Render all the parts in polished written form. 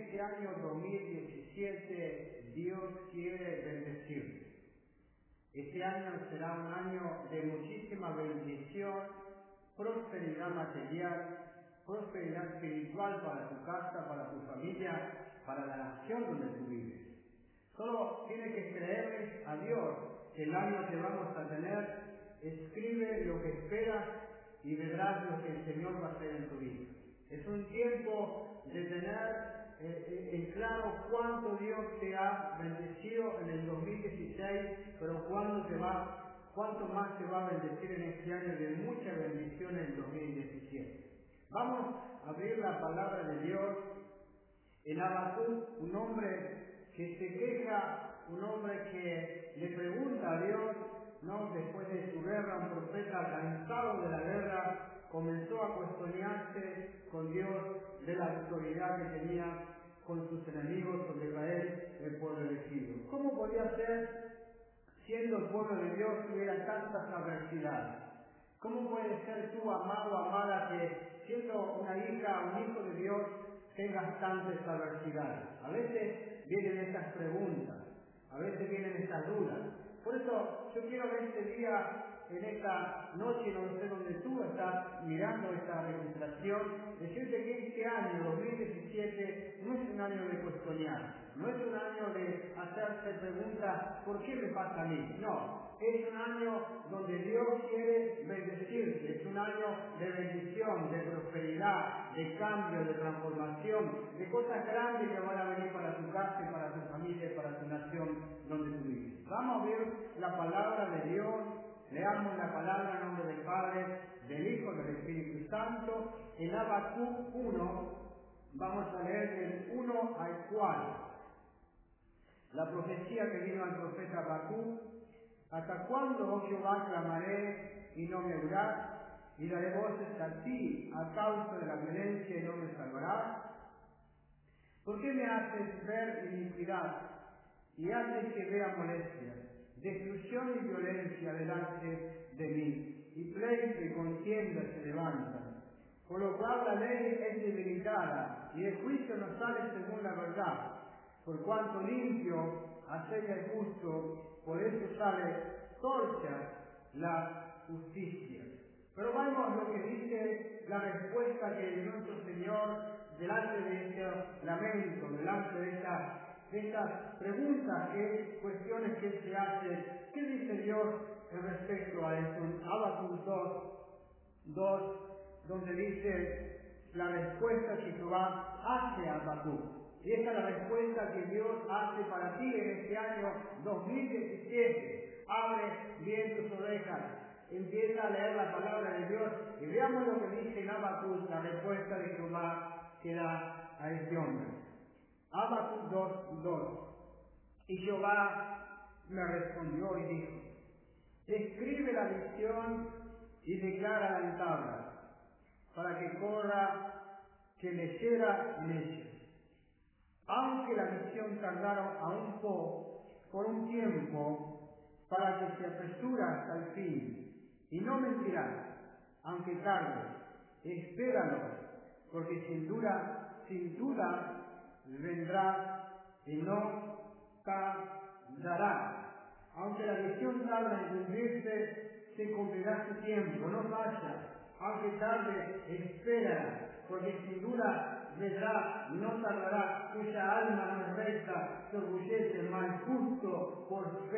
este año 2017 Dios quiere bendecirte. Este año será un año de muchísima bendición, prosperidad material, prosperidad espiritual para tu casa, para tu familia, para la nación donde tú vives. Solo tienes que creerle a Dios que el año que vamos a tener. Escribe lo que esperas y verás lo que el Señor va a hacer en tu vida. Es un tiempo de tener en claro cuánto Dios te ha bendecido en el 2016, pero cuánto más te va a bendecir en este año de mucha bendición en el 2017. Vamos a abrir la palabra de Dios en Habacuc, un hombre que se queja, un hombre que le pregunta a Dios, ¿no? Después de su guerra, un profeta cansado de la guerra, comenzó a cuestionarse con Dios de la autoridad que tenía con sus enemigos sobre Israel, el pueblo elegido. ¿Cómo podía ser, siendo el pueblo de Dios, que hubiera tantas adversidades? ¿Cómo puede ser tú, amado o amada, que siendo una hija, un hijo de Dios, tengas tantas adversidades? A veces vienen estas preguntas, a veces vienen estas dudas. Por eso yo quiero en este día, en esta noche, no sé dónde tú estás mirando esta registración, decirte que este año 2017 no es un año de cuestionar, no es un año de hacerse preguntas, ¿por qué me pasa a mí? No, es un año donde Dios quiere bendecirte, es un año de bendición, de prosperidad, de cambio, de transformación, de cosas grandes que van a venir para tu casa, para tu familia, para tu nación donde tú vives. Vamos a ver la palabra de Dios, leamos la palabra en nombre del Padre, del Hijo y del Espíritu Santo. En Habacuc 1, vamos a leer del 1 al 4. La profecía que vino al profeta Habacuc: ¿hasta cuándo, oh Jehová, clamaré y no me oirás? Y daré voces a ti a causa de la violencia y no me salvarás. ¿Por qué me haces ver iniquidad y haces que vea molestia, destrucción y violencia delante de mí, y pleito y contienda se levantan? Por lo cual la ley es debilitada y el juicio no sale según la verdad. Por cuanto limpio acecha el justo, por eso sale torcha la justicia. Pero vamos lo que dice la respuesta que nuestro Señor, delante de este lamento, delante de estas preguntas, cuestiones que Él se hace, ¿qué dice Dios en respecto a esto? En Habacuc 2, donde dice la respuesta que Jehová hace a Habacuc. Y esta es la respuesta que Dios hace para ti en este año 2017. Abre bien tus orejas, empieza a leer la palabra de Dios y veamos lo que dice en Habacuc, la respuesta de Jehová que da a este hombre. Habacuc 2:2. Y Jehová me respondió y dijo: escribe la visión y declárala en tablas, para que corra que leyera en ella. Aunque la visión tardara aún por un tiempo, para que se apresura hasta el fin, y no mentirá, aunque tarde, espéralo, porque sin duda vendrá y no tardará. Aunque la visión tarde en cumplirse, se cumplirá su tiempo, no vaya, aunque tarde, espera, porque sin duda vendrá, no tardará, cuya alma no es recta, se orgullece, mas justo por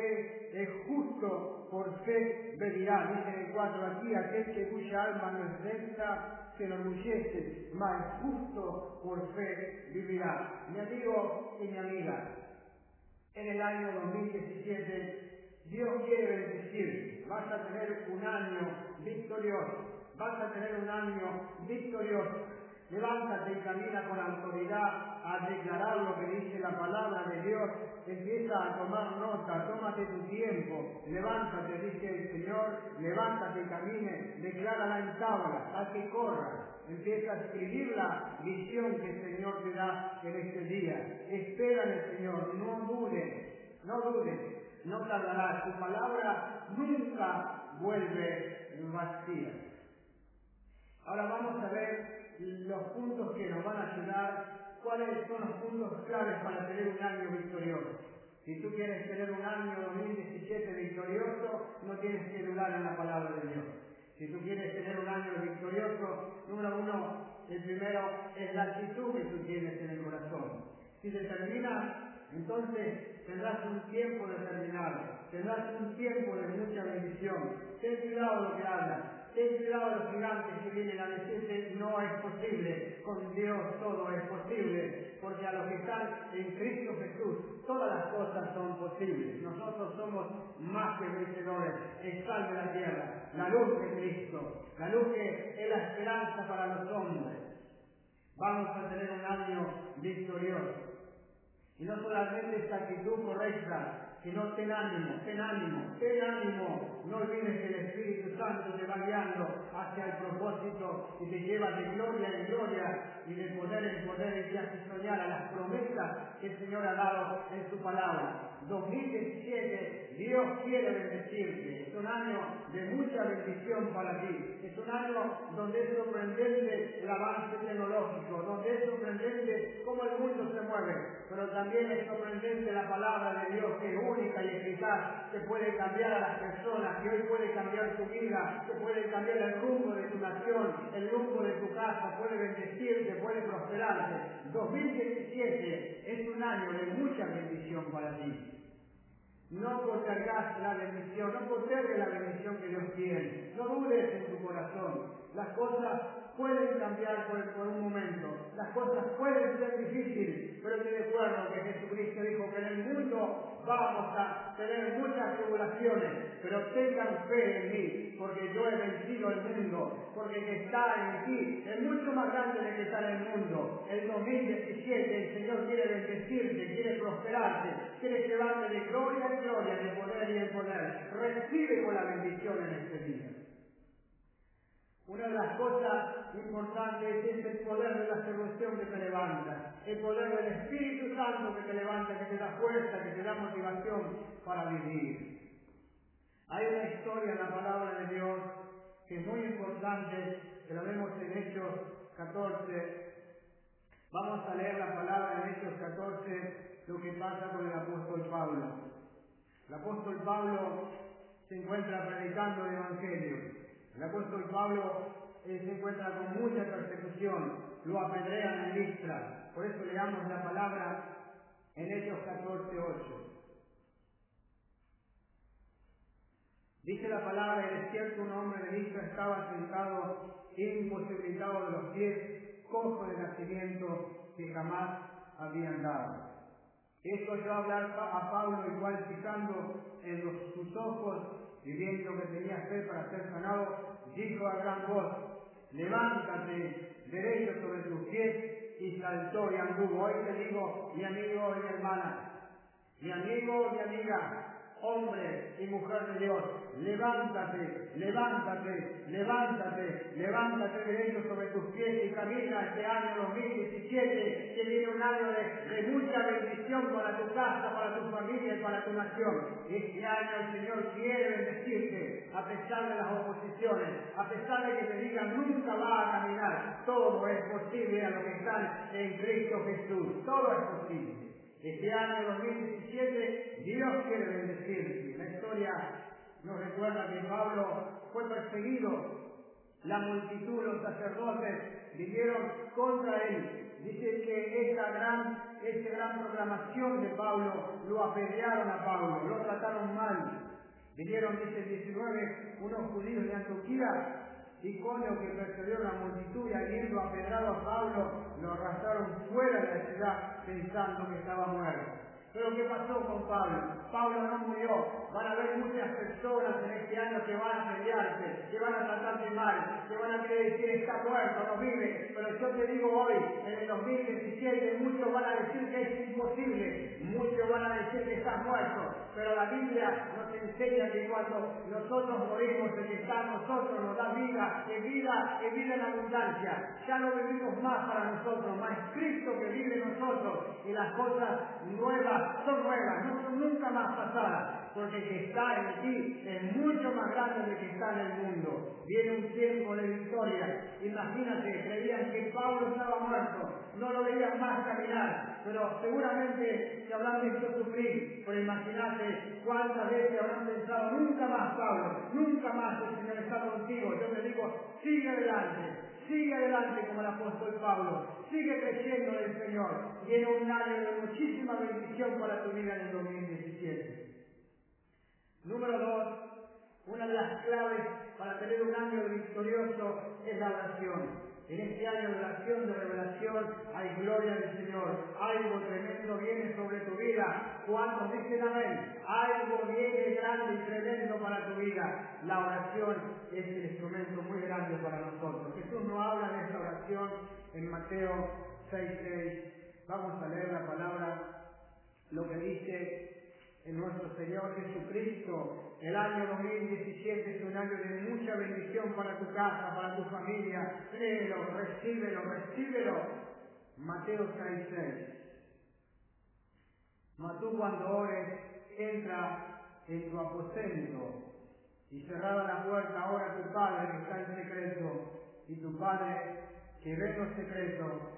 fe vivirá. Dice en el 4 aquí: aquel que cuya alma no es recta, se enorgullece, mas justo por fe vivirá. Mi amigo y mi amiga, en el año 2017, Dios quiere bendecirte. Vas a tener un año victorioso. Vas a tener un año victorioso. Levántate y camina con autoridad a declarar lo que dice la palabra de Dios. Empieza a tomar nota, tómate tu tiempo. Levántate, dice el Señor, levántate y camine, declárala en tablas, haz que corra. Empieza a escribir la visión que el Señor te da en este día. Espera en el Señor, no dudes, no tardará. Tu palabra nunca vuelve vacía. Ahora vamos a ver los puntos que nos van a ayudar ¿Cuáles son los puntos claves para tener un año victorioso? Si tú quieres tener un año 2017 victorioso, no tienes que dudar en la palabra de Dios. Si tú quieres tener un año victorioso, número uno, el primero es la actitud que tú tienes en el corazón. Si determinas, entonces tendrás un tiempo determinado, tendrás un tiempo de mucha bendición. Ten cuidado de lo que hablas, ten cuidado de los gigantes que vienen a decirte no es posible, con Dios todo es posible, porque a los que están en Cristo Jesús todas las cosas son posibles. Nosotros somos más que vencedores, el sal de la tierra, la luz de Cristo, la luz que es la esperanza para los hombres. Vamos a tener un año victorioso. Y no solamente esta actitud correcta, sino ten ánimo, ten ánimo, ten ánimo. No olvides que el Espíritu Santo te va guiando hacia el propósito y te lleva de gloria en gloria y de poder en poder y te hace soñar a las promesas que el Señor ha dado en su palabra. 2017, Dios quiere bendecirte. Es un año de mucha bendición para ti. Es un año donde es sorprendente el avance tecnológico, donde es sorprendente cómo el mundo se mueve, pero también es sorprendente la palabra de Dios, que es única y eficaz, que puede cambiar a las personas, que hoy puede cambiar tu vida, que puede cambiar el rumbo de tu nación, el rumbo de tu casa, puede bendecirte, puede prosperarte. 2017 es un año de mucha bendición para ti. No postergas la bendición, no postergues la bendición que Dios tiene. No dudes en tu corazón. Las cosas pueden cambiar por un momento. Las cosas pueden ser difíciles, pero te recuerdo que Jesucristo dijo que en el mundo vamos a tener muchas tribulaciones, pero tengan fe en mí, porque yo he vencido el mundo, porque el que está en ti es mucho más grande de que está en el mundo. El 2017 el Señor quiere bendecirte, quiere prosperarte, quiere llevarte de gloria en gloria, de poder y en poder. Recibe con la bendición en este día. Una de las cosas importantes es el poder de la resurrección que te levanta, el poder del Espíritu Santo que te levanta, que te da fuerza, que te da motivación para vivir. Hay una historia en la palabra de Dios que es muy importante, que la vemos en Hechos 14. Vamos a leer la palabra en Hechos 14, lo que pasa con el apóstol Pablo. El apóstol Pablo se encuentra predicando el Evangelio. El apóstol Pablo se encuentra con mucha persecución, lo apedrean en Listra. Por eso leamos la palabra en Hechos 14:8. Dice la palabra: en el desierto un hombre de Listra estaba sentado, imposibilitado de los pies, cojo de nacimiento, que jamás había andado. Esto oyó hablar a Pablo, el cual, fijando en sus ojos y viendo que tenía fe para ser sanado, dijo a gran voz: levántate derecho sobre tus pies, y saltó y anduvo. Hoy te digo, mi amigo y mi hermana, mi amigo, mi amiga, hombre y mujer de Dios, levántate, levántate, levántate, levántate derecho sobre tus pies y camina este año 2017, que viene un año de mucha bendición para tu casa, para tu familia y para tu nación. Este año el Señor quiere bendecirte, a pesar de las oposiciones, a pesar de que te digan nunca va a caminar. Todo es posible a los que están en Cristo Jesús, todo es posible. Este año 2017 Dios quiere bendecirte. La historia nos recuerda que Pablo fue perseguido. La multitud, los sacerdotes, vinieron contra él. Dice que esta gran proclamación de Pablo lo apedrearon a Pablo, lo trataron mal. Vinieron, dice 19, unos judíos de Antioquía, Iconio, que perseguieron a la multitud, y habiendo apedrado a Pablo, lo arrastraron fuera de la ciudad pensando que estaba muerto. Pero ¿qué pasó con Pablo? Pablo no murió. Van a haber muchas personas en este año que van a pelearte, que van a tratarte mal, que van a querer decir está muerto, no vive. Pero yo te digo hoy, en el 2017, muchos van a decir que es imposible, muchos van a decir que estás muerto. Pero la Biblia nos enseña que cuando nosotros morimos, el que está en nosotros nos da vida, es vida en abundancia. Ya no vivimos más para nosotros, más Cristo que vive en nosotros, y las cosas nuevas son nuevas, no son nunca más pasadas, porque el que está en ti es mucho más grande del que está en el mundo. Viene un tiempo de victoria. Imagínate, creían que Pablo estaba muerto, no lo lo veías más caminar, pero seguramente te habrán visto sufrir. Pero imagínate cuántas veces habrán pensado, nunca más, Pablo, nunca más el Señor está contigo. Yo te digo, sigue adelante como el apóstol Pablo, sigue creciendo en el Señor. Viene un año de muchísima bendición para tu vida en el 2017. Número 2, una de las claves para tener un año victorioso es la oración. En este año de oración, de revelación, hay gloria del Señor. Algo tremendo viene sobre tu vida. ¿Cuántos dicen amén? Algo viene grande y tremendo para tu vida. La oración es el instrumento muy grande para nosotros. Jesús nos habla de esta oración en Mateo 6:6. Vamos a leer la palabra, lo que dice en nuestro Señor Jesucristo. El año 2017 es un año de mucha bendición para tu casa, para tu familia. Créelo, recíbelo. Mateo 6:6. Mas tú cuando ores, entra en tu aposento y cerrada la puerta, ora a tu Padre que está en secreto, y tu Padre que ve lo secreto,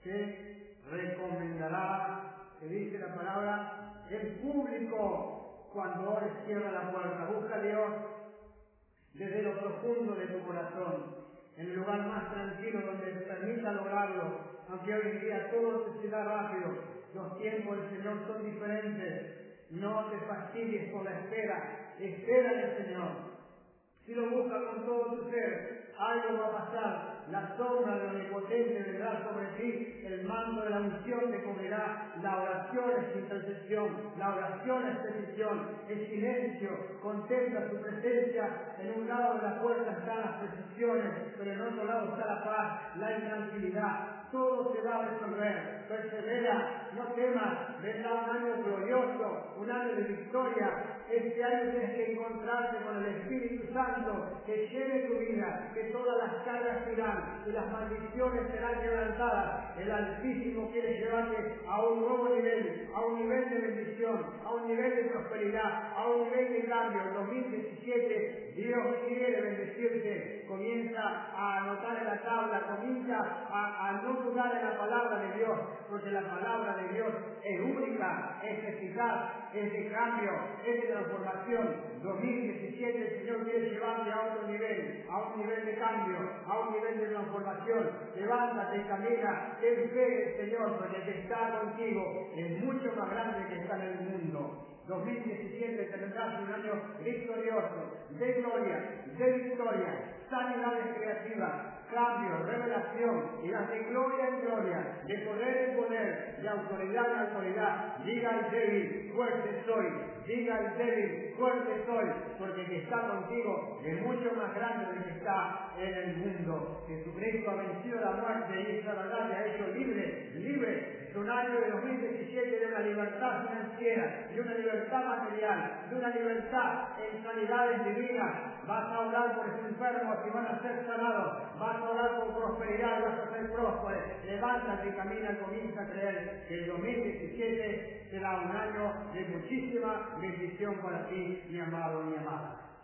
te recomendará, que dice la palabra, en público. Cuando ores, cierra la puerta, busca a Dios desde lo profundo de tu corazón, en el lugar más tranquilo donde te permita lograrlo. Aunque hoy en día todo se da rápido, los tiempos del Señor son diferentes. No te fastidies por la espera en el Señor. Si lo buscas con todo tu ser, algo va a pasar. La sombra del Omnipotente vendrá sobre ti, el manto de la unción te cubrirá. La oración es intercesión, la oración es petición, es silencio. Contempla su presencia. En un lado de la puerta están las peticiones, pero en otro lado está la paz, la intranquilidad. Todo se va a resolver. Persevera, no temas. Vendrá un año glorioso, un año de victoria. Este año tienes que encontrarte con el Espíritu Santo que llene tu vida, que todas las cargas se irán y las maldiciones serán quebrantadas. El Altísimo quiere llevarte a un nuevo nivel, a un nivel de bendición, a un nivel de prosperidad, a un nivel de cambio. En 2017 Dios quiere bendecirte. Comienza a anotar en la tabla, comienza a no dudar en la palabra de Dios, porque la palabra de Dios es única, es eficaz, es de cambio, es de transformación. 2017 el Señor quiere llevarte a otro nivel, a un nivel de cambio, a un nivel de transformación. Levántate y camina, ten fe en el Señor, porque el que está contigo es mucho más grande que está en el mundo. 2017 tendrás un año victorioso, de gloria, de victoria, sanidades creativas, cambio, revelación, irás de gloria en gloria, de poder en poder, de autoridad en autoridad. Diga al débil, fuerte soy. Diga al débil, fuerte soy, porque el que está contigo es mucho más grande del que está en el mundo. Jesucristo ha vencido la muerte y esa verdad te ha hecho libre. Es un año de 2017 de una libertad financiera, de una libertad material, de una libertad en sanidades divinas. Vas a orar por esos enfermos y van a ser sanados. Vas a orar por prosperidad, vas a ser próspero. Levántate y camina, comienza a creer que el 2017 será un año de muchísima bendición para ti, mi amado y mi amada.